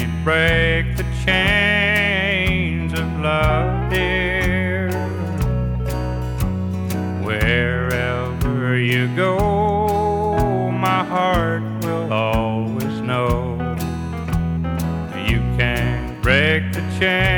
can't break the chains of love, dear. Wherever you go, my heart will always know. You can't break the chains